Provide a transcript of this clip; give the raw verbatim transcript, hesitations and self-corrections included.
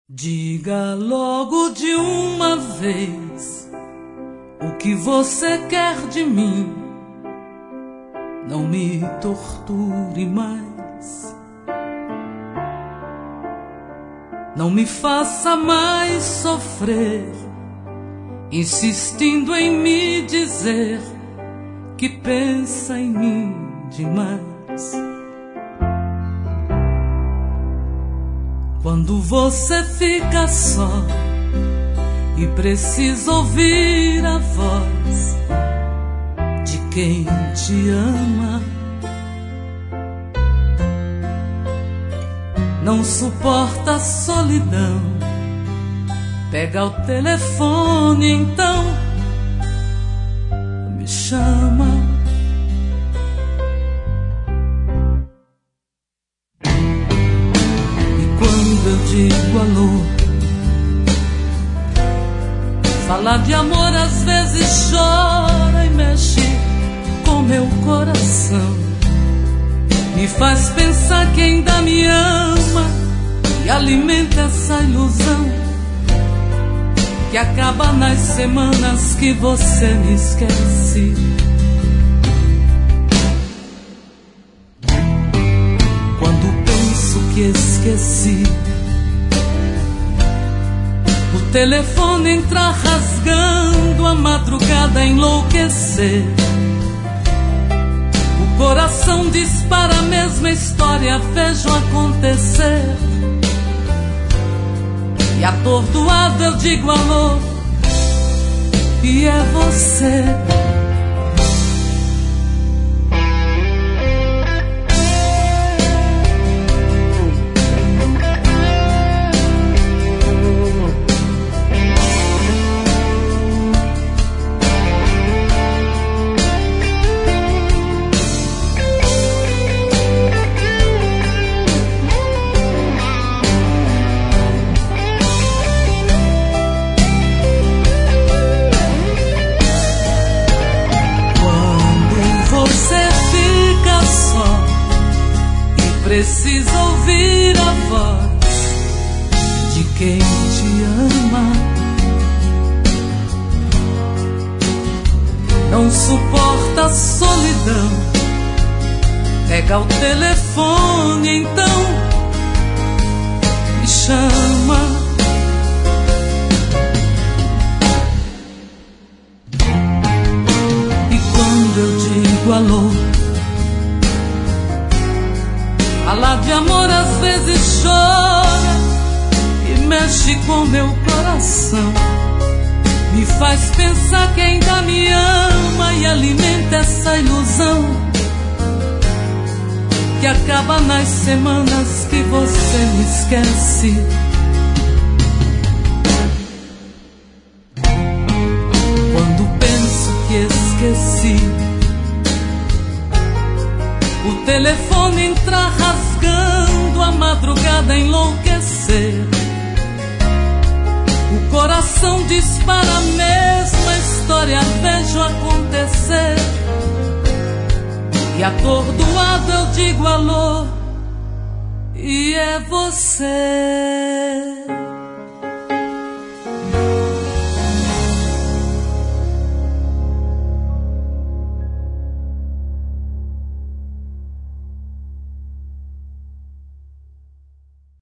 Diga logo de uma vez o que você quer de mim. Não me torture mais, não me faça mais sofrer, insistindo em me dizer que pensa em mim demais. Quando você fica só e precisa ouvir a voz de quem te ama, não suporta a solidão, pega o telefone então, me chama. Eu digo alô, falar de amor às vezes chora e mexe com meu coração, me faz pensar que ainda me ama e alimenta essa ilusão que acaba nas semanas que você me esquece. Quando penso que esqueci, o telefone entra rasgando, a madrugada enlouquecer. O coração dispara a mesma história, vejo acontecer. E atordoado eu digo alô, e é você. Precisa ouvir a voz de quem te ama, não suporta a solidão, pega o telefone então, me chama. E quando eu digo alô, falar de amor às vezes chora e mexe com meu coração, me faz pensar que ainda me ama e alimenta essa ilusão que acaba nas semanas que você me esquece. Quando penso que esqueci, o telefone entra rasgando, a madrugada enlouquecer. O coração dispara a mesma história, vejo acontecer. E atordoado eu digo alô, e é você.